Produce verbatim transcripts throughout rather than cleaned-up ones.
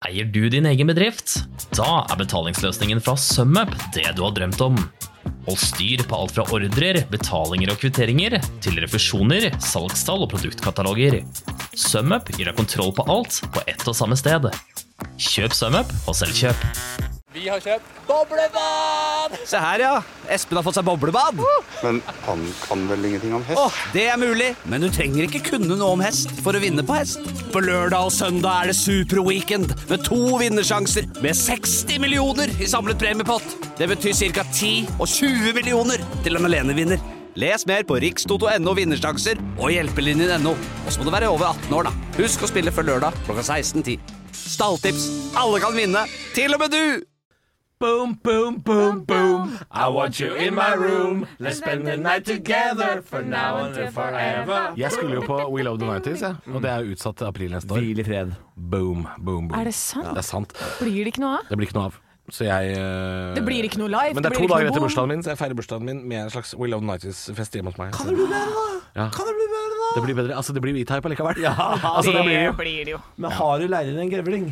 Eier du din egen bedrift? Da er betalingsløsningen fra SumUp det du har drømt om. Hold styr på alt fra ordrer, betalinger og kvitteringer, til refusjoner, salgstall og produktkataloger. SumUp gir deg kontroll på alt på ett og samme sted. Kjøp SumUp og Selvkjøp. Vi har kjøpt boblebad! Se her, ja. Espen har fått seg boblebad. Men han kan vel ingenting om hest? Åh, det er mulig. Men du trenger ikke kunne noe om hest for å vinne på hest. På lørdag og søndag er det superweekend med to vinnersjanser med seksti millioner i samlet premiepott. Det betyr cirka ti og tjue millioner til en alenevinner. Les mer på rikstoto punktum no vinnersjanser og hjelpelinjen punktum no. Og så må du være over atten år da. Husk å spille før lørdag klokka seksten ti. Stalltips. Alle kan vinne. Til og med du! Boom, boom, boom, boom. I want you in my room. Let's spend the night together for now and forever. Jeg skulle jo på We Love the nineties, ja. Og det er utsatt til april neste år. Hvil i fred. Boom, boom, boom. Er det sant? Det er sant. Blir det ikke noe av? Det blir ikke noe av. Så jeg uh... Det blir ikke noe live. Men det er det to blir dager ikke etter noe bursdagen min, så jeg feirer bursdagen min med en slags We Love the nineties-fest hjemme hos meg. Kan det bli bedre da? Ja. Kan det bli bedre da? Det blir bedre. Altså, det blir E-Type allikevel. Ja, altså, det, det blir jo. blir det jo. Men har du leid inn en grevling?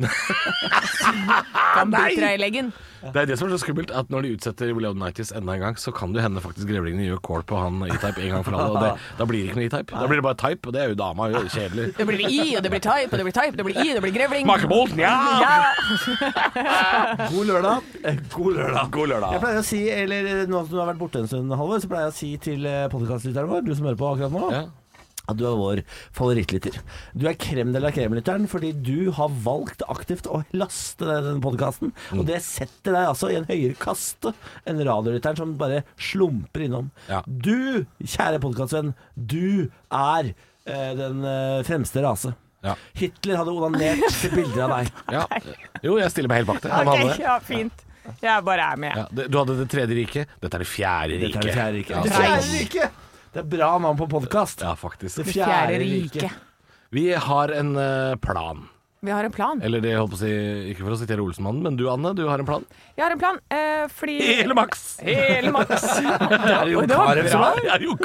Kan bite deg i leggen. Det er det som er så skummelt, at når de utsetter We Love the nineties enda en gang, så kan det hende faktisk grevlingene gjør kål på han E-Type en gang for alle, og det, da blir det ikke noe E-Type. Da blir det bare Type, og det er jo dama, jo kjedelig. Det blir I, og det blir type, og det blir type, det blir I, og det blir grevling. Makebolt, ja! Ja. God lørdag. God lørdag. God lørdag. Jeg pleier å si, eller nå som du har vært borte en stund, Halvor, så pleier jeg å si til podcastlytteren vår, du som hører på akkurat nå, Ja. at du er vår favorittlytter. Du er krem de la krem-lytteren fordi du har valgt aktivt å laste denne podcasten, Mm. og det setter deg altså i en høyere kaste enn radiolytteren som bare slumper innom. Ja. Du, kjære podcastvenn, du er eh, den eh, fremste rase. Ja. Hitler hadde onanert til bilder av deg. Ja. Jo, jeg stiller meg helt bak det. Han hadde Ok, det. ja, fint. Jeg bare er med. Ja, det- du hadde det tredje riket. Dette er det fjerde riket. Dette er det fjerde riket. Ja, Det så- fjerde riket! Det er bra navn på podcast. ja, faktisk. Det Det fjerde rike. Vi har en eh, plan. Vi har en plan. Eller det holdt på å si, ikke for å sitere Olsenmannen, men du Anne, du har en plan. Jeg har en plan, eh, fordi Hele maks! Hele maks. Det er jo Og det var Karev som bra. er. Jeg er jo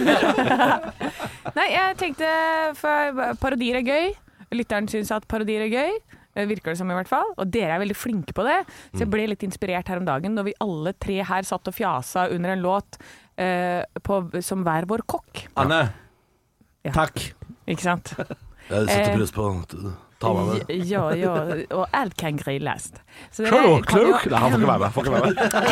gal. Nei, jeg tenkte, for parodier er gøy. Lytteren synes at parodier er gøy. Det virker det som i hvert fall. Og dere er veldig flinke på det. Så jeg ble litt inspirert her om dagen når vi alle tre her satt og fjasa under en låt eh, på, som hver vår kokk. Anne, Ja. takk. Ikke sant? Jeg setter pris på å ta meg med. Ja, ja. Og alt kan grilles. Så dere Klok, kan jo- klok. Nei, han får ikke være med. Får ikke være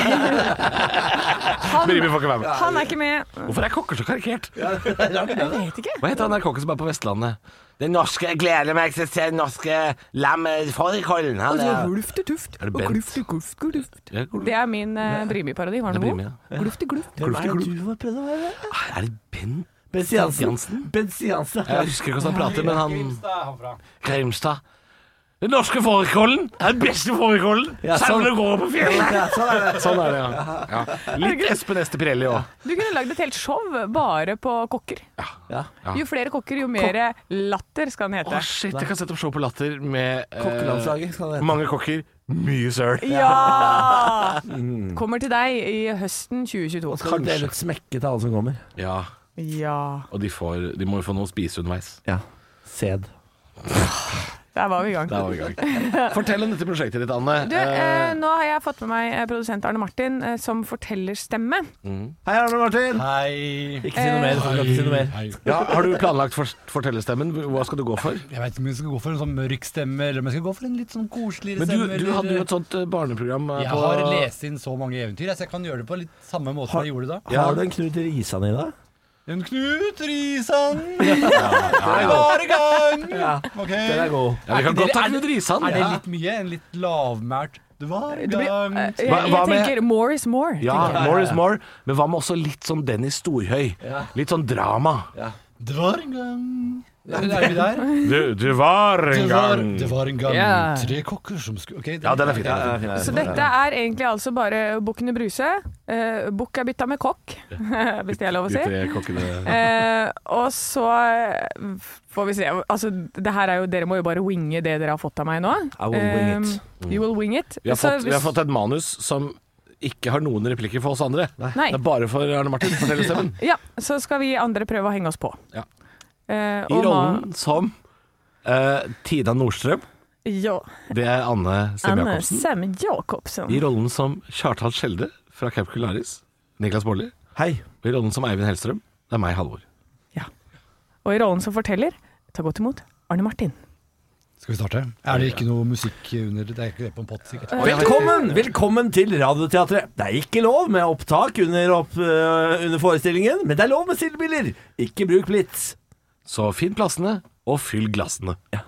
med. Han, Brimi får ikke være med. han er ikke med. Hvorfor er kokker så karikert? Jeg vet ikke. Hva heter han der kokken som er på Vestlandet? Den norske, jeg gleder meg til å se den norske lammet-fårikålen. Han er Glufte tuft. Er det Og Bent? glufte guft gluft. Ja, hvor- Det er min uh, Brimi-parodi. Var Det den er Brimi, god? ja. Glufte gluft. Hvem er det du har prøvd å være? Er det Bent Bensi Jansen. Jansen? Bensi Jansen. Jeg husker ikke hvordan han prater, men han Grimstad. Den norske fårikålen er den beste fårikålen. Ja, sånn. Sauene går på fjellet. Ja, sånn er det. Sånn er det, ja. ja. Litt Espen Ester Pirelli òg. Du kunne lagd et helt show bare på kokker. Ja. Ja. Jo flere kokker, jo mer latter skal den Å, hete. shit, jeg kan sette opp show på Latter med eh, Kokkelandslaget skal det hete. mange kokker, mye søl. Ja! Kommer til deg i høsten tjue tjueto. Skal du dele ut smekke til alle som kommer? Ja, Ja. og de, får, de må jo få noe å spise underveis. Ja. Sæd. Der var vi i gang. Der var vi i gang. Fortell om dette prosjektet ditt, Anne. Du, eh, nå har jeg fått med meg eh, produsent Arne Martin eh, som fortellerstemme. Hei, Arne Martin. Hei. Ikke si noe mer. Du kan ikke si noe mer. Hei. ja, har du planlagt for fortellerstemmen? Hva skal du gå for? Jeg vet ikke om jeg skal gå for en sånn mørk stemme, eller om jeg skal gå for en litt sånn koseligere Men du, stemme. du eller- hadde jo et sånt eh, barneprogram eh, Jeg på har lest inn så mange eventyr, så jeg kan gjøre det på litt samme måte som jeg gjorde det da. Har du en Knut Risan i deg? En Knut Risan, jeg var i gang! Ja. Ok. Den er god. Ja, vi kan Er godt det- ta er det- Knut Risan. Er det Ja. litt mye? En litt lavmælt Det var i Det blir, gang. eh, jeg, Hva- jeg hva med- tenker more is more. Ja, tenker jeg. more is more. Men hva med også litt sånn Dennis Storhøy? Litt sånn drama. Det var en gang Er vi der? Du, du var en Det var, gang det var en gang Ja. tre kokker som skulle Ok, Ja, den er fin. Den Ja, er fin. ja, Så dette er egentlig altså bare Bukkene Bruse. Uh, Bukk er bytta med kokk, hvis det er lov å De si. tre kokkene. Eh, og så eh, får vi se. Altså, det her er jo, dere må jo bare winge det dere har fått av meg nå. I will wing it. Um, you will wing it. Vi har, Så fått, vi har hvis- fått et manus som ikke har noen replikker for oss andre. Nei. Det er bare for Arne Martin. Fortell stemmen. Ja, så skal vi andre prøve å henge oss på. Ja. Eh, I og ma- rollen som eh, Tina Nordstrøm. Ja. Det er Anne Sem Anne Jacobsen. Sem Jacobsen. I rollen som Kjartan Skjelde fra Camp Culinaris, Niklas Baarli. Hei. Og i rollen som Eivind Hellstrøm, det er meg, Halvor. Ja. Og i rollen som forteller, ta godt imot Arne Martin. Skal vi starte? Er det ikke noe musikk under? Det er ikke det på en pott, sikkert. Velkommen, velkommen til Radioteatret. Det er ikke lov med opptak under, opp, uh, under forestillingen, men det er lov med stillbilder. Ikke bruk blitz. Så finn plassene, og fyll glassene. Ja.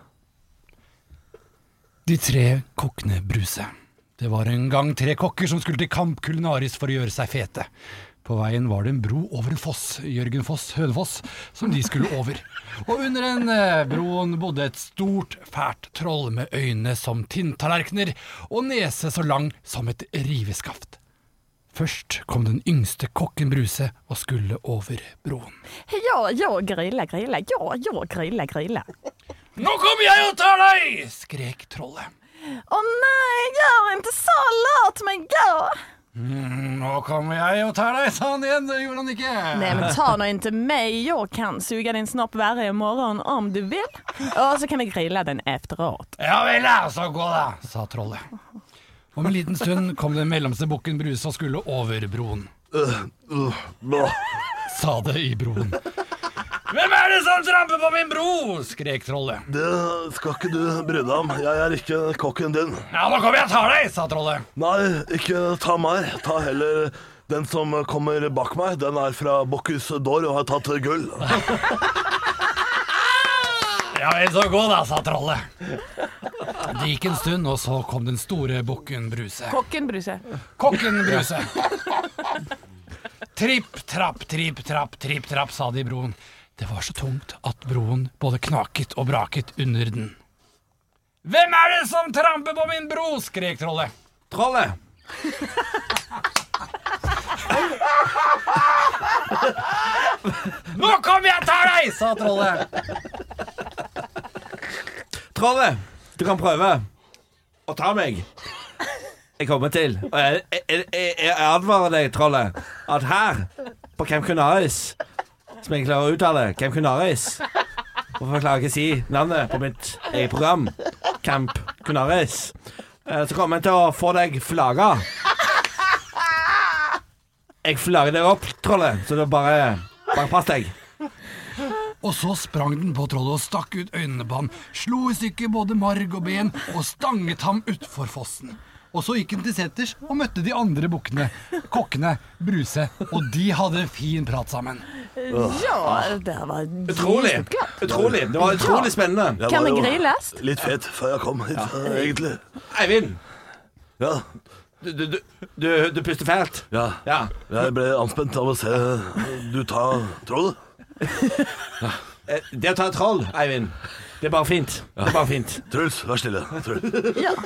De tre kokkene Bruse. Det var en gang tre kokker som skulle til Camp Culinaris for å gjøre seg fete. På veien var det en bro over en foss, Jørgen Foss, Hønefoss, som de skulle over. Og under den eh, broen bodde et stort, fælt troll med øyne som tinntallerkener og nese så lang som et riveskaft. Først kom den yngste kokken Bruse og skulle over broen. Ja, ja, grille, grille, ja, ja, grille, grille. Nå kommer jeg og tar deg, skrek trollet. Å nei, gjør ikke så, låt meg gå. Mm, nå kommer jeg og tar deg, sa han igjen, det gjorde han ikke. Nej, men ta nå inte mig, jag kan suga din snopp varje morgon om du vill. Och så kan vi grilla den efteråt. Ja vel, ja, så gå da, sa trollet. Om en liten stund kom den mellomste bukken Bruse og skulle over broen. Uh, uh, Sa det i broen. Hvem er det som tramper på min bro? Skrek trollet. Det skal ikke du bry deg om. Jeg er ikke kokken din. Ja, nå kommer jeg og tar deg, sa trollet. Nei, ikke ta meg. Ta heller den som kommer bak meg. Den er fra Bocuse d'Or og har tatt gull. Ja vel, så gå da, sa trollet. Det gikk en stund, og så kom den store bukken Bruse. Kokken Bruse. Kokken Bruse. Tripp, trapp, tripp, trapp, tripp, trapp, sa de i broen. Det var så tungt at broen både knaket og braket under den. Hvem er det som tramper på min bro? Skrek trollet. Trollet. Nå kommer jeg og tar deg, sa trollet. Trollet, du kan prøve å ta meg. Jeg kommer til. Og jeg, jeg, jeg, jeg advarer deg, trollet, at her på Camp Culinaris, som jeg klarer å uttale, Camp Culinaris, hvorfor klarer jeg ikke si navnet på mitt eget program, Camp Culinaris, så kommer jeg til å få deg flagget. Jeg flagger deg opp, trollet, så det bare, bare pass deg. Og så sprang den på trollet og stakk ut øynene på han, slo i stykker både marg og ben og stanget ham utfor fossen. Og så gikk han til seters og møtte de andre bukkene, kokkene, Bruse, og de hadde fin prat sammen. Ja, det var Utrolig, utrolig, det var utrolig spennende. Kan det grilles? Litt fet før jeg kom hit, ja. Egentlig. Eivind, Ja, du, du, du, du, du puster fælt. ja. Ja. Jeg ble anspent av å se du ta trollet. Eh, Det å ta et troll, Eivind, det er bare fint. Det er bare fint. Truls, vær stille. Truls. Ja.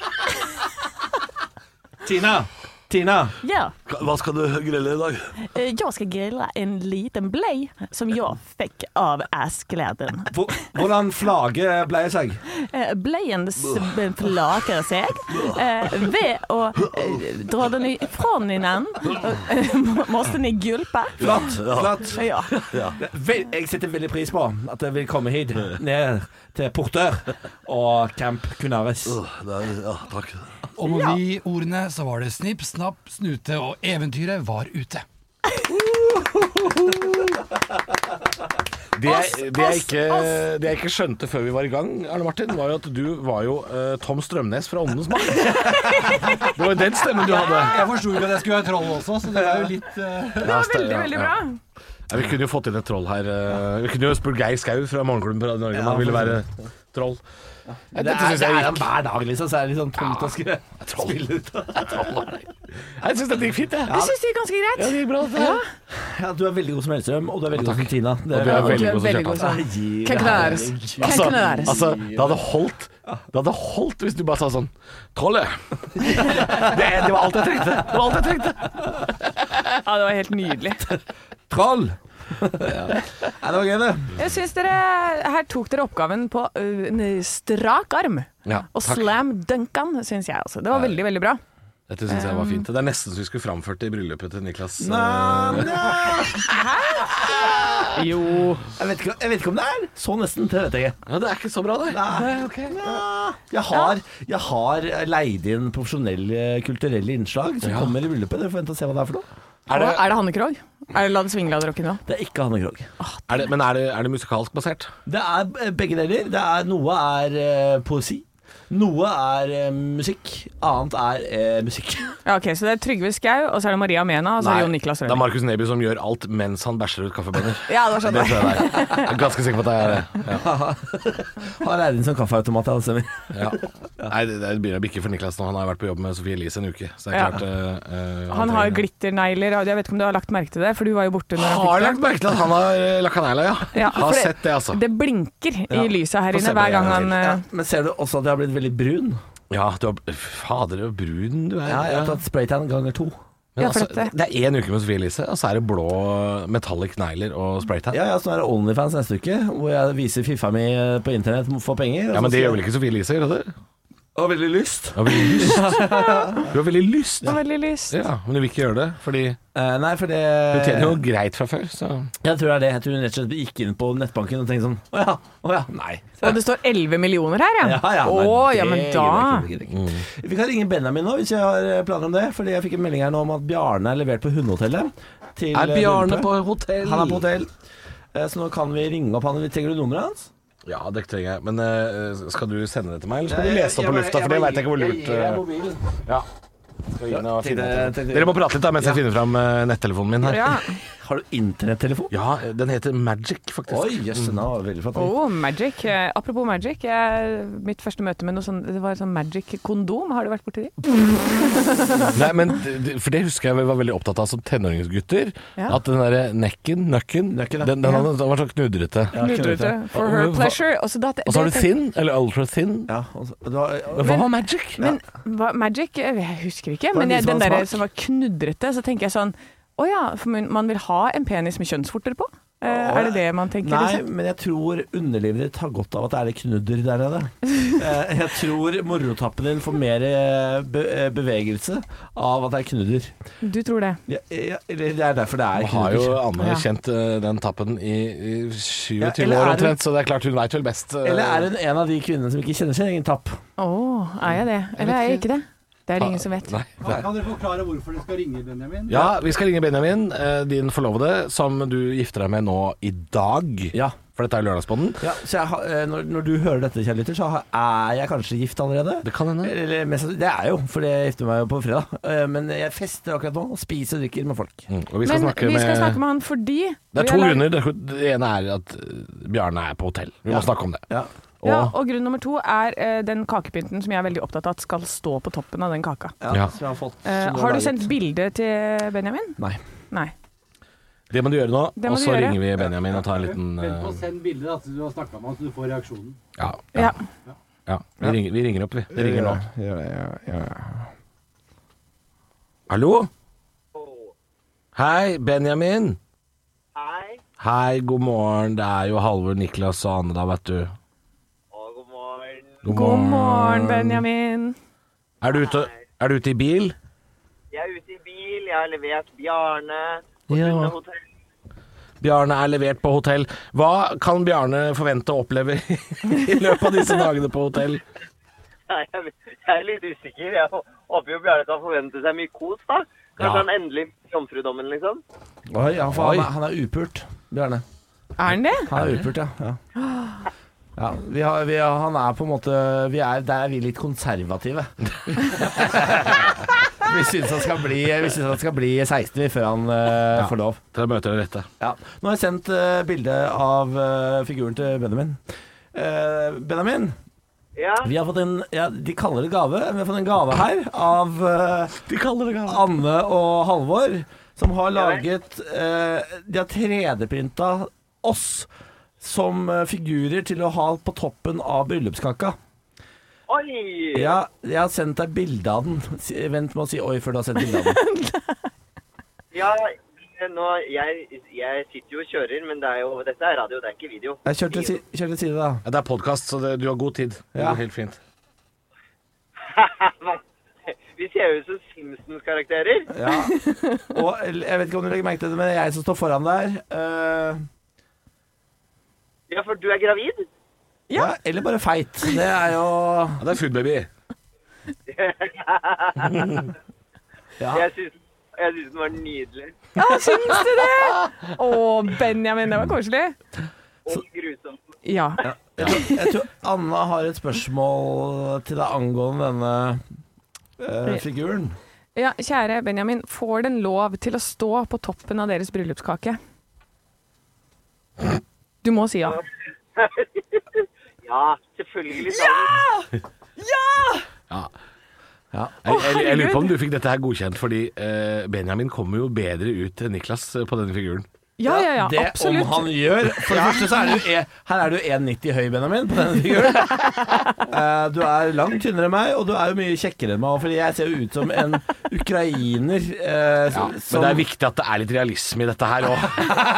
Tina, Tina, Ja. Hva skal du grille i dag? Eh, Jag ska grilla en liten blej som jag fick av Askeladen. hvor- hvordan flagget ble seg? Eh, Bleien s- flaker seg eh, ved å eh, dra den ifrån innan. Eh, måste ni gulpa? Flott, flott. Ja. Vel, jeg setter veldig pris på at jeg vil komme hit, ned til Portør og Camp Culinaris. Åh, det er, ja, takk. Og med de ordene så var det snipp, snapp, snute, og eventyret var ute. Det jeg, det, jeg ikke, det jeg ikke skjønte før vi var i gang, Arne Martin, var jo at du var jo uh, Tom Strømnes fra Åndenes makt. Det var jo den stemmen du hadde. Jeg forstod ikke at jeg skulle være troll også, så det er jo litt... Uh... Det var veldig, veldig bra. Ja, vi kunne jo fått inn et troll her. uh, Vi kunne jo spurt Geir Skau fra Morgenklubben på Radio Norge om han ville være troll. Det er, det er han hver dag, liksom, så er det litt sånn tungt å skulle spille ut. Jeg syns dette gikk fint, jeg. Jeg synes det er ganske greit. Ja, det gikk bra. Det. Ja. Ja, du er veldig god som Hellstrøm, og du er veldig god som Tina. Det Og du er veldig god som veldig god Kjartan. som Kan knæres. Kan Altså, knæres. altså, det hadde holdt Det hadde holdt hvis du bare sa sånn Trollet! Det, det var alt jeg trengte. Det var alt jeg trengte. Ja, det var helt nydelig. Troll! Ja, det var gøy, det. Jeg synes dere her tok dere oppgaven på uh, en strak arm. Ja, Og takk. slam dunkan, synes jeg altså. Det var veldig, veldig bra. Dette syns jeg var fint. Det er nesten så vi skulle framført det i bryllupet til Niklas. Jo. Jeg vet, ikke, jeg vet ikke om det er så nesten til dette. Ja, det er ikke så bra, det. Nei, ok. Jeg har, jeg har leid inn profesjonelle kulturelle innslag som Ja. kommer i bryllupet. Dere får vente og se hva det er for noe. Er det, er det Hanne Krogh? Er det La det svinge, la det rock'n'roll? Det er ikke Hanne Krogh. Er det, men er det, er det musikalsk basert? Det er eh, begge deler. Det er, noe er eh, poesi. Noe er eh, musikk. Annet er eh, musikk. Ja, ok, så det er Trygve Skau, og så er det Maria Mena, og så er det Jon Niklas det er Rønning. Markus Neby som gjør alt mens han bæsjer ut kaffebønner. Ja, det var sånn Det det. tror jeg det er. Jeg er ganske sikker på at det er det. Ja. Har leid inn som kaffeautomat, ja, det stemmer. Ja. Nei, det, det begynner å bikke for Niklas nå. Han har vært på jobb med Sofie Elise en uke. Så det er Ja. klart uh, uh, Han har glitternegler, og jeg vet ikke om du har lagt merke til det, for du var jo borte når han Har fikk lagt merke til at han har uh, lakka negla, ja. Ja, Har for det- sett det, altså. Det blinker Ja. i lyset her Få inne se på hver det gang en han gang Ja, eh, men ser du også at jeg har blitt veldig brun? Ja, du har Fader, så brun du er. Ja, jeg har tatt spraytan ganger to. Men Ja, for altså, dette- det er én uke med Sofie Elise, og så er det blå metallic negler og spraytan. Ja, ja, så er det Onlyfans neste uke, hvor jeg viser fiffa mi på internett for penger. Ja, men det gjør vel ikke Sofie Elise, gjør det? Jeg har veldig lyst. Du har veldig lyst. Du har veldig lyst. Det var veldig lyst. Ja, men du vil ikke gjøre det, fordi Eh, nei, for det du tjener jo greit fra før, så Jeg tror det er det. Jeg tror hun rett og slett gikk inn på nettbanken og tenkte sånn Å ja, å ja, nei. Og det står elleve millioner her, ja. Ja, ja, Å, nei, ja, det men gidder da jeg ikke, det gidder jeg ikke. Vi kan ringe Benjamin nå, hvis jeg har planer om det. Fordi jeg fikk en melding her nå om at Bjarne er levert på hundehotellet. til, Er Bjarne eh, på hotell? Han er på hotell. Eh, Så nå kan vi ringe opp han. Trenger du nummeret hans? Ja, det trenger jeg. Men eh, skal du sende det til meg, eller skal Ja, du jeg- lese det jeg på bare- lufta? jeg For det bare veit jeg ikke hvor gir- lurt jeg gir deg eh, mobilen. Ja. Skal vi inn og finne tenkte- det. tenkte- Dere må prate litt da mens jeg finner fram eh, nettelefonen min her. Ja. Har du internettelefon? Ja, den heter Magic, faktisk. Oi, jøss, den var veldig flott. Oh, Magic. Eh, apropos Magic. Jeg, mitt første møte med noe sånn, det var sånn Magic-kondom. Har du vært borti de? Nei, men det- For det husker jeg vi var veldig opptatt av som tenåringsgutter. Ja. At den derre nekken, nøkken, Nøkken, ja. den, den, hadde- den var så knudrete. Ja, Knudrete. For her Hva- pleasure. Og så da- Og så har du det- thin, eller ultra thin. Ja, og så- det var, Men hva var Magic? Men hva, Magic, jeg husker ikke, Var det men jeg, den vismanns der smak? som var knudrete, så tenker jeg sånn, å ja, for man man vil ha en penis med kjønnsvorter på? Eh, er det det man tenker? Nei, liksom? men jeg tror underlivet ditt har godt av at det er litt knudder der nede. Eh, Jeg tror morotappen din får mer eh, be eh, bevegelse av at det er knudder. Du tror det? Ja, ja, eller det er derfor det er Nå har jo knudder. Anne Ja. kjent eh, den tappen i, i Ja, tjueåtte eller år er det- omtrent, så det er klart hun veit vel best. eh, Eller er hun en av de kvinnene som ikke kjenner sin egen tapp? Å, er jeg det? Eller er jeg ikke det? Det er det ingen som vet. Nei, det er. Kan dere forklare hvorfor dere skal ringe Benjamin? Ja, vi skal ringe Benjamin, eh, din forlovede, som du gifter deg med nå i dag. Ja. For dette er Lørdagsbånden. Ja, så jeg, har- eh, når, når du hører dette, kjære lytter, så har- er jeg kanskje gift allerede. Det kan hende. Eller, mest, sannsynlig- det er jo, for jeg gifter meg jo på fredag. Eh, Men jeg fester akkurat nå og spiser og drikker med folk. Mm, og vi skal, Men snakke, vi skal med, snakke med han fordi Det vi er to har lag- grunner. Det det ene er at eh, Bjarne er på hotell. Vi må Ja. snakke om det. Ja. Og, Ja, og grunn nummer to er eh, den kakepynten som jeg er veldig opptatt av at skal stå på toppen av den kaka. Ja, Ja. som jeg har fått. Eh, som har du laget. sendt bilde til Benjamin? Nei. Nei. det må du gjøre nå, Det må og du så gjøre. ringer vi Benjamin og tar en liten Vent på å eh, sende bilde, da, så du har snakka med han, så du får reaksjonen. ja, Ja. ja, ja. Vi, ringer, vi ringer opp, vi. Det ringer nå. Gjør det, ja, ja. Hallo? Hei, Benjamin. Hei. Hei, god morgen. Det er jo Halvor, Niklas og Anne da, vet du. Å, god morgen. God morgen, Benjamin. Er du ute, er du ute i bil? Jeg er ute i bil. Jeg har levert Bjarne på Ja. Sunne hotell. Bjarne er levert på hotell. Hva kan Bjarne forvente å oppleve i løpet av disse dagene på hotell? Nei, Jeg jeg er litt usikker. Jeg håper jo Bjarne kan forvente seg mye kos, da. Kanskje Ja. han endelig jomfrudommen, liksom. Oi, ja, for Oi. han, er, han er upult, Bjarne. Er han det? Han er upult, ja. ja. ja vi har, vi har, han er på en måte vi er, Der er vi litt konservative. vi syns han skal bli Vi synes han skal bli seksten vi, før han eh, får lov. Til å møte det rette. Ja. Nå har jeg sendt uh, bilde av eh, figuren til Benjamin. Eh, Benjamin, Ja. vi har fått en ja, De kaller det gave. Vi har fått en gave her av eh, De kaller det gave. Anne og Halvor, som har Ja vel. laget eh, De har tre D-printa oss som eh, figurer til å ha på toppen av bryllupskaka. Oi! Ja, jeg har sendt deg bilde av den. Si- Vent med å si 'oi' før du har sett bilde av den. Ja, nå, jeg, jeg sitter jo og kjører, men det er jo, dette er radio, det er ikke video. Jeg Kjør til si- kjør til side, da. Ja, det er podkast, så det, du har god tid. Det Ja. går helt fint. Vi ser jo ut som Simpsons-karakterer. Ja. Og jeg vet ikke om du legger merke til det, men det er jeg som står foran der. Eh, Ja, for du er gravid? Ja. Ja, eller bare feit. Det er jo ja, Det er food baby. ja. Jeg syns Jeg synes den var nydelig. Ja, syns du det? Å, Benjamin, det var koselig. Og grusomt. Ja. ja. Jeg, tror, jeg tror Anna har et spørsmål til deg angående denne uh, figuren. Ja, kjære Benjamin, får den lov til å stå på toppen av deres bryllupskake? Du må si ja. Ja, selvfølgelig. Ja! Ja! Ja. Ja. Jeg, jeg, jeg lurer på om du fikk dette her godkjent, fordi uh, Benjamin kommer jo bedre ut enn Niklas på denne figuren. Ja, ja, ja, det absolutt. Om han gjør. For det første så er du e, her er du en nitti høy, Benjamin, på denne figuren. uh, du er langt tynnere enn meg, og du er jo mye kjekkere enn meg, fordi jeg ser jo ut som en ukrainer. Uh, ja, som, men det er viktig at det er litt realisme i dette her også.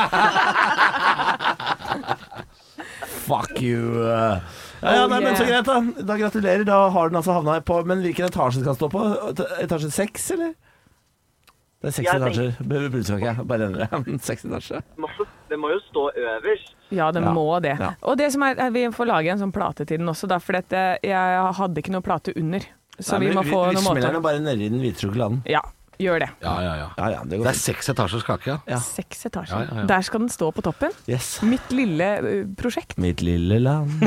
Fuck you. Ja, ja, nei, men så greit da. Da gratulerer. Da har den altså havnet på. Men hvilken etasje skal den stå på? Etasje seks, eller? Det er seks Jeg etasjer. Brudskake. Bare endre. Seks etasjer. Det må jo stå øverst. Ja, det Ja. må det. Ja. Og det som er, vi får lage en sånn plate til den også, da, for dette, jeg hadde ikke noe plate under. Så Nei, vi må men få vi, noen vi smeller måter. den bare nedi den hvite sjokoladen. Ja, gjør det. Ja, ja, ja. Ja, ja, det, går Det er seks etasjers kake, ja. Ja. Seks etasjer. Ja, ja, ja. Der skal den stå på toppen. Yes. Mitt lille uh, prosjekt. Mitt lille land.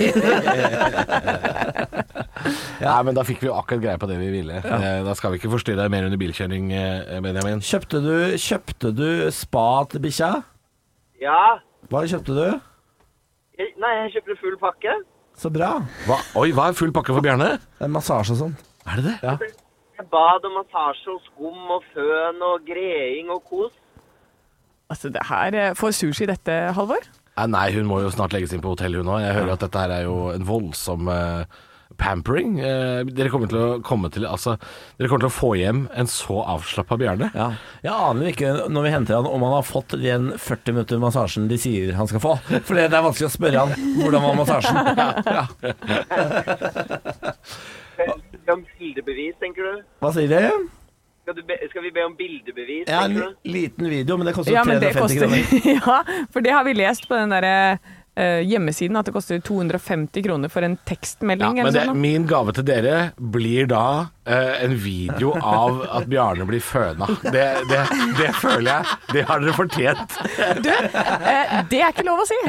Ja, men da fikk vi jo akkurat greie på det vi ville. Eh, Da skal vi ikke forstyrre deg mer under bilkjøring, eh, Benjamin. Kjøpte du, kjøpte du spa til bikkja? Ja. Hva kjøpte du? Jeg, nei, jeg kjøpte full pakke. Så bra. Hva? Oi, hva er full pakke for Bjarne? En massasje og sånn. Er det det? Ja. Jeg bad og massasje og skum og føn og greing og kos. Altså, det her eh, Får sushi dette, Halvor? Eh, Nei, hun må jo snart legges inn på hotell, hun òg. Jeg hører at dette her er jo en voldsom eh, pampering. Eh, dere kommer til å komme til Altså, dere kommer til å få hjem en så avslappa Bjarne. Ja. Jeg aner ikke når vi henter han om han har fått den førti minutter massasjen de sier han skal få. For det er vanskelig å spørre han hvordan var massasjen. Ja. Skal vi be om bildebevis, tenker du? Hva sier de? Skal, du be, skal vi be om bildebevis, Ja, en tenker du? liten video, men det koster Ja, men det tre hundre og femti koster, kroner. ja, for det har vi lest på den der eh, hjemmesiden, at det koster to hundre og femti kroner for en Ja, tekstmelding. men eller det, sånn. min gave til dere blir da eh, en video av at Bjarne blir føna. Det, det, det føler jeg. Det har dere fortjent. Du, eh, det er ikke lov å si.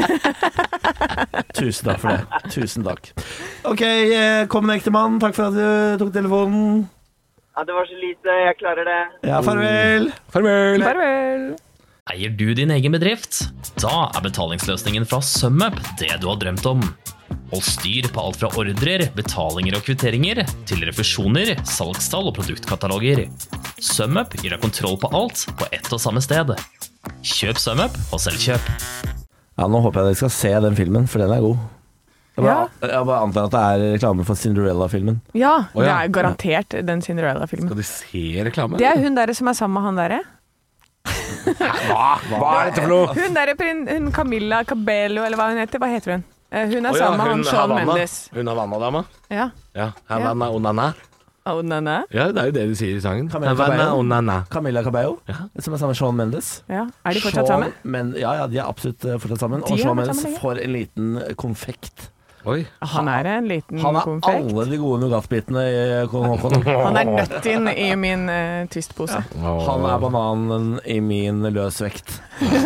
Tusen takk for det. Tusen takk. Ok, eh, kommende ektemann, takk for at du tok telefonen. Ja, det var så lite. Jeg klarer det. Ja, farvel. Farvel. Farvel. Eier du din egen bedrift? Da er betalingsløsningen fra SumUp det du har drømt om. Hold styr på alt fra ordrer, betalinger og kvitteringer, til refusjoner, salgstall og produktkataloger. SumUp gir deg kontroll på alt på ett og samme sted. Kjøp SumUp og selvkjøp. Ja, nå håper jeg dere skal se den filmen, for den er god. Jeg bare, jeg bare antar at det er reklame for Cinderella-filmen. Ja, Å, det ja. er garantert den Cinderella-filmen. Skal de se reklame? Det er hun der som er sammen med han derre. Hva? Hva er dette for noe? Hun derre prin- hun Camilla Cabello, eller hva hun heter. Hva heter hun? Eh, Hun er Å ja, sammen med han hun Shawn Havanna. Mendes. Hun Havanna-dama? Ja. Ja. Havanna Onana. Oh, nana. Ja, det er jo det de sier i sangen. Camilla Havanna Cabello. Onana. Camilla Cabello, Ja. som er sammen med Shawn Mendes. Ja. Er de fortsatt Shawn sammen? Men, ja, ja, de er absolutt eh, fortsatt sammen. De Og er Shawn fortsatt Mendes sammen, får en liten konfekt. Oi. Han er en liten Han er konfekt. alle de gode nougatbitene i Kong Håkon. Han er nøttin i min uh, twistpose. Han er bananen i min løsvekt.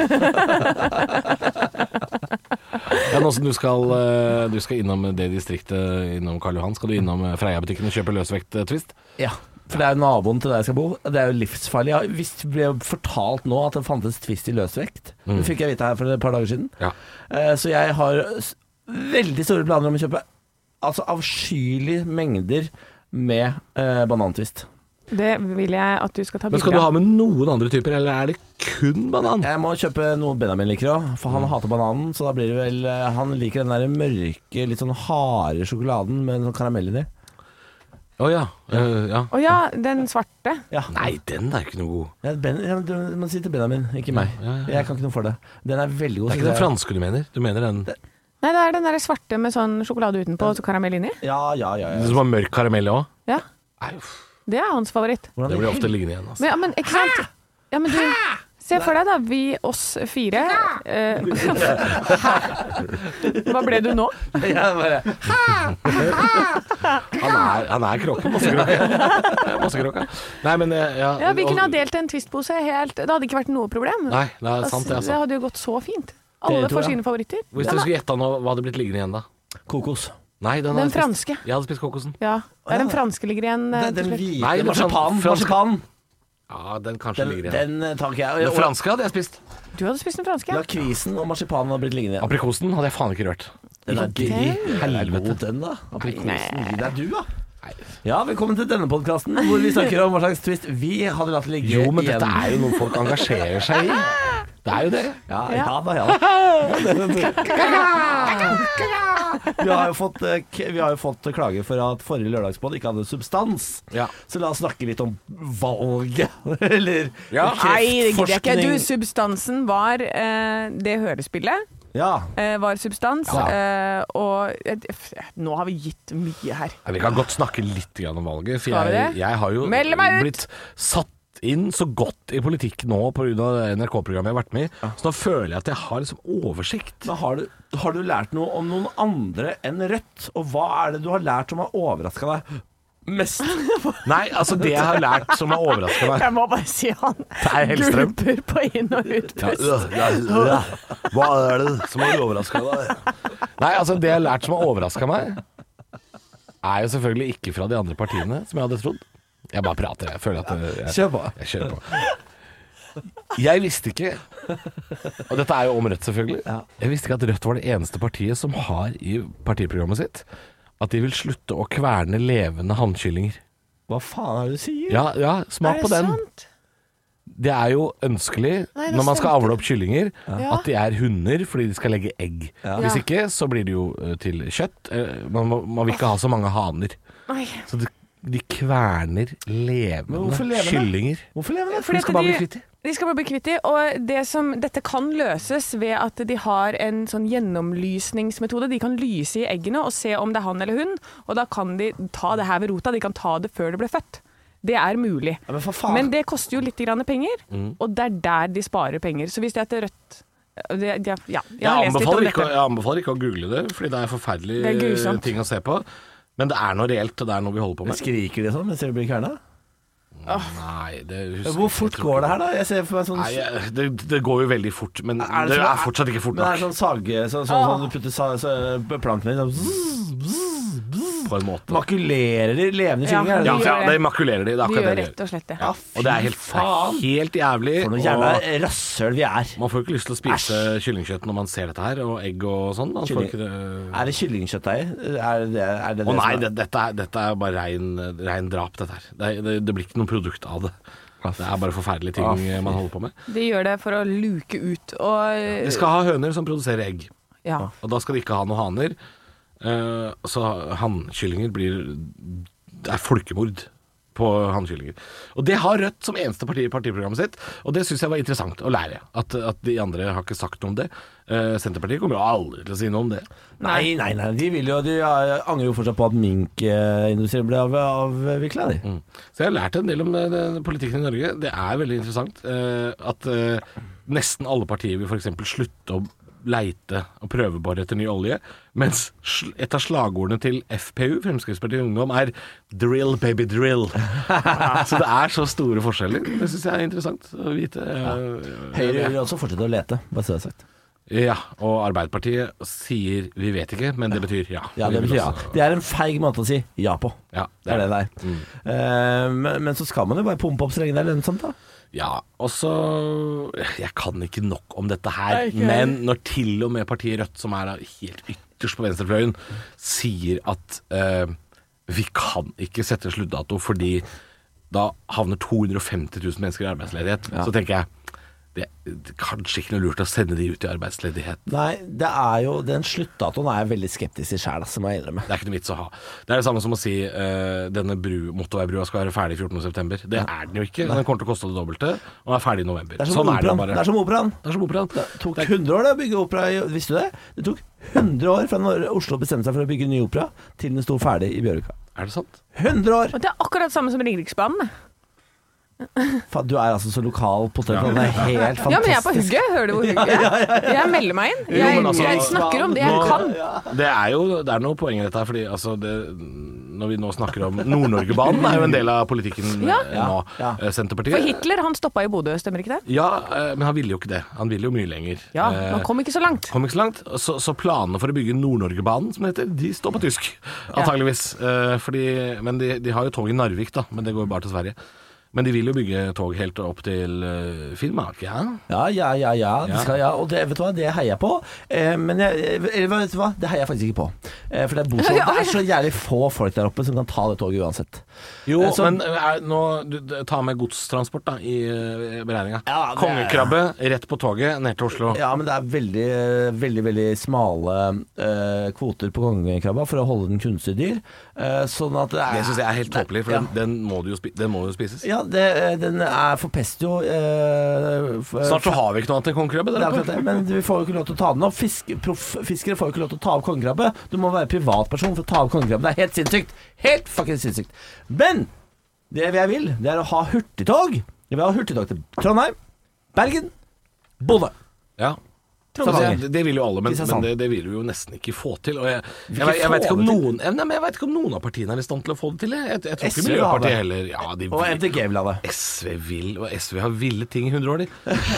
Ja, nå som du skal, eh, du skal innom det distriktet innom Karl Johan, skal du innom eh, Freia-butikken og kjøpe løsvekt-twist? Ja, for det er jo naboen til der jeg skal bo. Det er jo livsfarlig. Jeg visst ble fortalt nå at det fantes twist i løsvekt. Mm. Det fikk jeg vite her for et par dager siden. Ja. Eh, Så jeg har s- veldig store planer om å kjøpe altså avskyelige mengder med eh, banantvist. Det vil jeg at du skal ta Men skal du bilde ha av. med noen andre typer, eller er det kun banan? Jeg må kjøpe noe Benjamin liker òg, for han hater bananen. Så da blir det vel eh, Han liker den der mørke, litt sånn harde sjokoladen med sånn karamell i. Å ja. eh, ja. Å ja, den svarte. Ja. Nei, den er ikke noe god. Ja, ben, ja, du må si til Benjamin, ikke meg. Ja, ja, ja. Jeg kan ikke noe for det. Den er veldig god. Det er ikke den franske du mener? Du mener den Nei, det er den der svarte med sånn sjokolade utenpå og så karamell inni. Ja, ja, ja, ja. Den som har mørk karamell òg? Ja, Nei, uff. det er hans favoritt. Hvordan Det blir ofte liggende igjen. Altså. Men, ja, men ikke sant? Ja, men du, Se for deg da, vi oss fire eh, Hva ble du nå? Jeg bare Han er, han er kråken, Mossekråka. Mossekråka. Nei, men ja, Ja, vi kunne ha delt en twistpose helt. Det hadde ikke vært noe problem. Nei, det er sant det, altså. Det hadde jo gått så fint. Alle får sine favoritter. Hvis dere skulle gjette nå, hva hadde blitt liggende igjen da? Kokos. Nei, den, den franske. Jeg hadde spist kokosen. Ja, det er den franske ligger igjen. Den, den hvite Nei, marsipanen. Marsipanen. Ja, den kanskje den, ligger igjen. Den tar ikke jeg. Den franske hadde jeg spist. Du hadde spist den franske? Lakrisen og marsipanen hadde blitt liggende igjen. Aprikosen hadde jeg faen ikke rørt. Den er okay. gøy. Helvete den da. Aprikosen. Det er du da. Ja, velkommen til denne podcasten hvor vi snakker om hva slags twist vi hadde latt ligge igjen. Jo, men dette er jo noe folk engasjerer seg i. Det er jo det. Ja, ja da, ja vi har, jo fått, vi har jo fått klage for at forrige lørdagspodd ikke hadde substans. Ja. Så la oss snakke litt om valget. Eller ja. Nei, det gidder jeg ikke. Du, substansen var eh, det hørespillet. Ja. Eh, var substans. Ja. Eh, og eh, nå har vi gitt mye her. Ja, vi kan godt snakke litt om valget. For Skal vi jeg, det? jeg har jo blitt satt inn så godt i politikk nå på grunn av N R K-programmet jeg har vært med i. Ja. Så nå føler jeg at jeg har liksom oversikt. Men har du, har du lært noe om noen andre enn Rødt? Og hva er det du har lært som har overrasket deg mest? Nei, altså det jeg har lært som har overrasket meg Jeg må bare si han gulper på inn- og utpust. Ja, ja, ja, ja. Hva er det som har overrasket deg? Nei, altså det jeg har lært som har overrasket meg er jo selvfølgelig ikke fra de andre partiene som jeg hadde trodd. Jeg bare prater, jeg føler at jeg, Kjør på. Jeg kjører på. Jeg visste ikke, og dette er jo om Rødt selvfølgelig, jeg visste ikke at Rødt var det eneste partiet som har i partiprogrammet sitt at de vil slutte å kverne levende hannkyllinger. Hva faen er det du sier? Ja, ja, smak på den. Sant? Det er jo ønskelig Nei, når man skal avle opp kyllinger ja. at de er hunder fordi de skal legge egg. Ja. Hvis ikke så blir det jo til kjøtt. Man, må, man vil ikke ha så mange haner. Oi. Så de, de kverner levende, levende kyllinger. Hvorfor levende? For de skal bare bli kvitt de. De skal bare bli kvitt de, og det som, dette kan løses ved at de har en sånn gjennomlysningsmetode. De kan lyse i eggene og se om det er han eller hun, og da kan de ta det her ved rota. De kan ta det før det ble født. Det er mulig. Ja, men, for faen. Men det koster jo litt grann penger, mm. og det er der de sparer penger. Så hvis det er Rødt det, det, ja, jeg, jeg, har lest litt om ikke, dette. jeg anbefaler ikke å google det, fordi det er forferdelige ting å se på. Men det er noe reelt, og det er noe vi holder på med. Men skriker de sånn mens de blir kverna? Oh. Nei, det Hvor fort går det her da? Jeg ser for meg sånn Nei, jeg, det, det går jo veldig fort, men er det, det er fortsatt ikke fort nok. Men det er sånn sage så, så, sånn, sånn du putter sa, så, plankene sånn, zzz, zzz, på en måte. Makulerer de levende kyllinger? Ja, ja, de, de makulerer de. Det er de gjør det rett og slett det. Ja, og det er helt, helt jævlig. For noe jævla rasshøl vi er. Man får ikke lyst til å spise Æsj. kyllingkjøtt når man ser dette her, og egg og sånn. Kylling. Det... Er det kyllingkjøtt der? Er det er det, det Å nei, er... det, dette, er, dette er bare rein, rein drap, dette her. Det, det, det blir ikke noe produkt av det. Det er bare forferdelige ting ah, man holder på med. De gjør det for å luke ut og... De skal ha høner som produserer egg. Ja. Og da skal de ikke ha noen haner. Uh, så hannkyllinger blir Det er folkemord på hannkyllinger. Og det har Rødt som eneste parti i partiprogrammet sitt, og det synes jeg var interessant å lære. At, at de andre har ikke sagt noe om det. Uh, Senterpartiet kommer jo aldri til å si noe om det. Nei, nei, nei. De vil jo De angrer jo fortsatt på at minkindustrien ble av, avviklet. De. Mm. Så jeg har lært en del om det, det, politikken i Norge. Det er veldig interessant uh, at uh, nesten alle partier vil for eksempel slutte å leite og prøvebore etter ny olje, mens et av slagordene til F P U, Fremskrittspartiet Ungdom, er «drill, baby, drill». Så det er så store forskjeller. Det synes jeg er interessant å vite. Ja. Høyre vil også fortsette å lete, bare så det er sagt. Ja, og Arbeiderpartiet sier «vi vet ikke», men det betyr ja. Ja, det betyr ja. Det er en feig måte å si ja på. Ja, det er det det er. Mm. Uh, men, men så skal man jo bare pumpe opp så lenge det er lønnsomt da. Ja, og så Jeg kan ikke nok om dette her, okay. Men når til og med partiet Rødt, som er helt ytterst på venstrefløyen, sier at uh, vi kan ikke sette sluttdato fordi da havner to hundre og femti tusen mennesker i arbeidsledighet, ja. Så tenker jeg det er kanskje ikke noe lurt å sende de ut i arbeidsledighet. Nei, det er jo den sluttdatoen er jeg veldig skeptisk til selv, som jeg innrømmer. Det er ikke noe vits å ha. Det er det samme som å si uh, denne bru, motorveibrua skal være ferdig fjortende september. Det ja. er den jo ikke. Den kommer til å koste det dobbelte og er ferdig i november. Det er som sånn operaen. Er det, det er som operaen. Det er som operaen. Det tok hundre år det å bygge opera, visste du det? Det tok hundre år fra når Oslo bestemte seg for å bygge ny opera til den sto ferdig i Bjørvika. Er det sant? hundre år! Og det er akkurat samme som Ringeriksbanen. Faen, du er altså så lokal potet. Det er helt fantastisk. Ja, men jeg er på hugget. Hører du hvor hugget jeg er? Jeg melder meg inn. Jeg, Jo, men altså, jeg snakker om det jeg nå- kan. Det er jo det er noe poeng i dette her, fordi altså, det, når vi nå snakker om Nord-Norge-banen, er jo en del av politikken Ja. eh, nå. Ja. Eh, Senterpartiet. For Hitler, han stoppa i Bodø, stemmer ikke det? Ja, eh, men han ville jo ikke det. Han ville jo mye lenger. Ja, Eh, man kom ikke så langt. Kom ikke så langt. Så, så planene for å bygge Nord-Norge-banen, som det heter, de står på tysk. Antageligvis. Eh, fordi, men de, de har jo tog i Narvik, da. Men det går jo bare til Sverige. Men de vil jo bygge tog helt opp til uh, Finnmark, ja? Ja, ja, ja, ja, det Ja. skal, ja. Og det, vet du hva, det heier jeg på. Eh, men jeg, eller, vet du hva, det heier jeg faktisk ikke på. Eh, for det er, bor så, det er så jævlig få folk der oppe som kan ta det toget uansett. Jo, Eh, så- men er, nå du, du, ta med godstransport da i uh, beregninga. Ja, det er- Kongekrabbe rett på toget ned til Oslo. Ja, men det er veldig, veldig, veldig smale eh, kvoter på kongekrabba for å holde den kunstig dyr. Eh, sånn at det er Det syns jeg er helt tåpelig, for Ja. den, den, må du jo spi, den må jo spises. Ja, det, den er forpester jo eh, f- Snart så har vi ikke noe annet enn kongekrabbe Det der er akkurat oppe. det, men vi får jo ikke lov til å ta den opp. Fisk, profffiskere får jo ikke lov til å ta opp kongekrabbe. Du må være privatperson for å ta opp kongekrabbe. Det er helt sinnssykt. Helt fucking sinnssykt. Men det jeg vil, det er å ha hurtigtog. Jeg vil ha hurtigtog til Trondheim, Bergen, Bodø. Ja. Stavanger. Det, det vil jo alle, men, men Kristiansand. det, det vil vi jo nesten ikke få til. Og jeg, jeg, ikke jeg, jeg, vet få ikke om det til? noen, nei, men jeg vet ikke om noen av partiene er i stand til å få det til. Jeg, jeg, jeg tror S V ikke har Miljøpartiet det. heller. Ja, de Og M D G vil ha det. S V vil, og S V har ville ting i hundre år, de.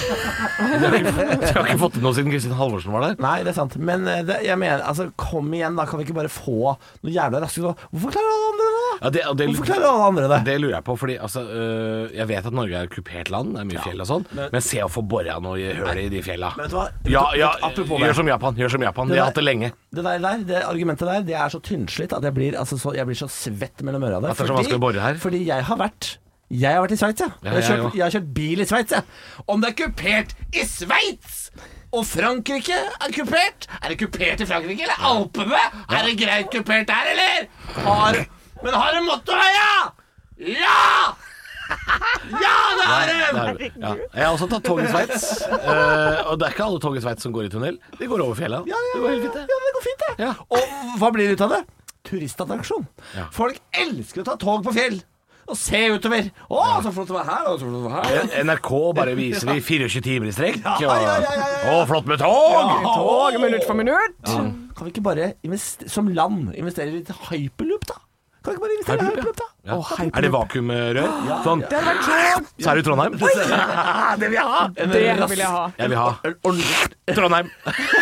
De har ikke, de har ikke fått til noe siden Kristin Halvorsen var der. Nei, det er sant. Men eh, det, jeg mener, altså, kom igjen, da. Kan vi ikke bare få noe jævla raskt nå? Hvorfor klarer alle andre det? Ja, det, og det, Hvorfor klarer alle andre det? det lurer jeg på, fordi altså, øh, jeg vet at Norge er et kupert land, det er mye fjell og sånn, men se å få bora noe høl i de fjella. Men vet du hva? Ja, ja, Apropos det. gjør som Japan, gjør som Japan. De Det har der- hatt det lenge. Det der, der, det argumentet der, det er så tynnslitt at jeg blir, altså, så, jeg blir så svett mellom øra av det. At det er så vanskelig å bore her? Fordi jeg har vært Jeg har vært i Sveits, jeg. Ja, jeg, har jeg kjørt, også. jeg har kjørt bil i Sveits, jeg. Om det er kupert i Sveits og Frankrike er kupert, er det kupert i Frankrike eller Alpene? Er det greit kupert der, eller? Har, men har det motorvei, ja? Ja! Ja, det har Det det! er, ja. Jeg har også tatt tog i Sveits, øh, og det er ikke alle tog i Sveits som går i tunnel. De går over fjella. Ja, ja, Det går helt fint, det. ja, det går fint, det. Ja. Og hva blir det ut av det? Turistattraksjon. Ja. Folk elsker å ta tog på fjell og se utover. Å, så flott det var her, og så flott det var her. N R K bare viser de fireogtjue timer i strekk. Ja, ja, ja, ja, ja. Å, flott med tog! Tog minutt for minutt. Kan vi ikke bare investe- som land investere litt i hyperloop, da? Kan vi ikke bare investere i Hyperloop, hyperloop, da? Ja. Å, hyperloop. Er det vakuumrør? Sånn. Det hadde vært kult. Så er du i Trondheim. Det vil jeg ha! En Det rask- vil jeg ha. Jeg vil ha en ordentlig Trondheim.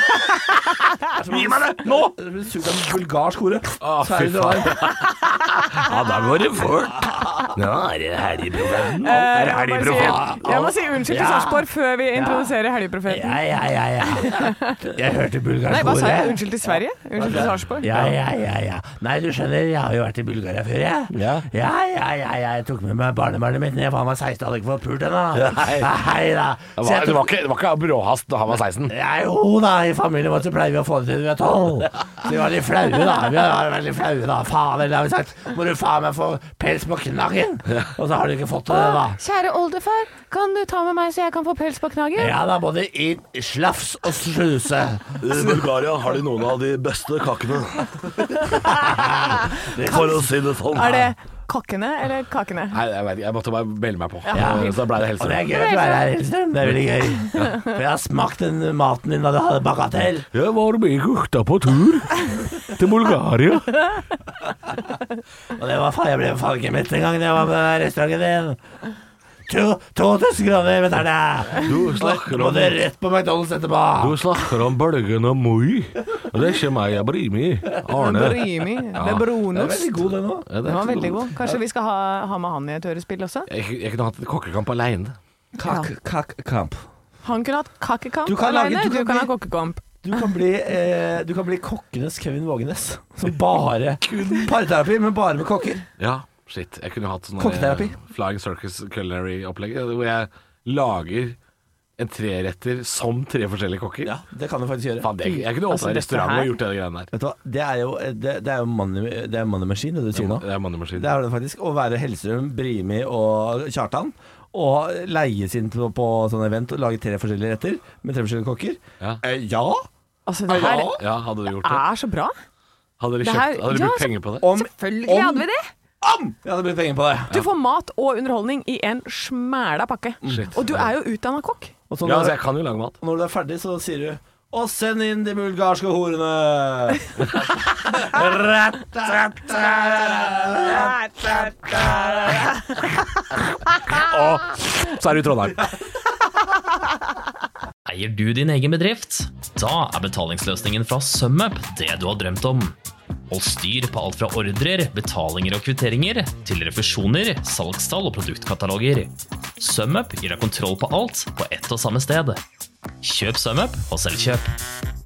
Gi meg det nå! Det blir sugd av en bulgarsk hore. Å, Så er fy det faen. der. Ja, da går det fort. Nå er det helgeprofeten. Eh, Er det jeg, må bare si, helgeprofeten? jeg må si unnskyld til Ja. Sarpsborg før vi introduserer Helgeprofeten. Ja, ja, ja, ja. Jeg hørte bulgarsk Nei, hva sa jeg? hore. Unnskyld til Sverige? Unnskyld til Sarpsborg? Ja, ja, ja, ja. Nei, du skjønner, jeg har jo vært i Bulgaria før, jeg. Ja. Ja, ja, ja, ja. Jeg tok med meg barnebarnet mitt ned, for han var seksten, hadde ikke fått pult ennå. Nei. Hei da. Det Så jeg var, det tok- var ikke, det var ikke bråhast da han var seksten. Ja, jo da, i familien vår så pleier vi å få det til vi er tolv. Så vi var litt flaue da. Vi var veldig flaue da. Faen, eller har vi sagt, må du faen meg få pels på knaggen? Og så har du ikke fått det da. Kjære oldefar, kan du ta med meg så jeg kan få pels på knaggen? Ja da, både i slafs og sluse. I Bulgaria har de noen av de beste kakene. For å si det sånn. Er det kakkene eller kakene? Nei, jeg vet ikke, jeg måtte bare melde meg på. Ja. Eh, Så da ble det Og det er helse. gøy at du er her, Hellstrøm. Det er veldig gøy. For jeg har smakt den maten din da du hadde bagatell. Jeg var med gutta på tur til Bulgaria. Og det var faen, jeg ble faen ikke mett en gang da jeg var på restauranten din. To, to tusen kroner, vet du. Du snakker Må om, det rett på McDonald's etterpå. du snakker om bølgen og moi. Og det er ikke meg, jeg bryr meg. Arne. Brimi. Det er Det er brunost. veldig god det nå. Ja, det Den er var ikke veldig noe- god. Kanskje vi skal ha, ha med han i et ørespill også? Jeg, jeg kunne hatt et kokkekamp alene. Kak, kakkamp. Han kunne hatt kakkekamp Du kan lage- alene, du du kan kan ha bli- kokkekamp. Du kan bli, eh, du kan bli kokkenes Kevin Vågenes. Som bare parterapi, men bare med kokker. Ja, shit. Jeg kunne hatt sånn Kokketerapi. eh, Flying Circus Culinary-opplegg, hvor jeg lager en treretter som tre forskjellige kokker. Ja, det kan du faktisk gjøre. Faen, det, jeg kunne åpna Altså, en dette restaurant her- og gjort det greiene der. Vet du hva, det er jo, det, det er jo money, det er money machine, det du sier nå. Det er mannemaskin. Det er det faktisk. Å være Hellstrøm, Brimi og Kjartan. Og leie sin på, på sånn event og lage tre forskjellige retter med tre forskjellige kokker. Ja. Eh, ja. Altså, det her ja, hadde du gjort det? er så bra. Hadde dere Det kjøpt, her- hadde dere ja, brukt så- penger på det? Om, Selvfølgelig Om- hadde vi det. om jeg hadde brukt penger på det. Du får mat og underholdning i en smæla pakke. Shit. Og du er jo utdannet kokk. Og så Ja, når, altså, jeg kan jo lage mat. når du er ferdig, så sier du og send inn de bulgarske horene. Og så er du i Trondheim. Eier du din egen bedrift? Da er betalingsløsningen fra SumUp det du har drømt om. Hold styr på alt fra ordrer, betalinger og kvitteringer, til refusjoner, salgstall og produktkataloger. SumUp gir deg kontroll på alt på ett og samme sted. Kjøp SumUp og selv kjøp.